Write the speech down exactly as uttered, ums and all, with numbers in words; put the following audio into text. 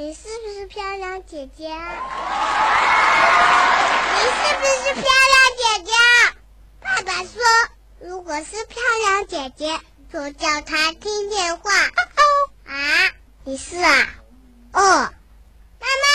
你是不是漂亮姐姐？你是不是漂亮姐姐？爸爸说，如果是漂亮姐姐，就叫她听电话。啊，你是啊？哦，妈妈。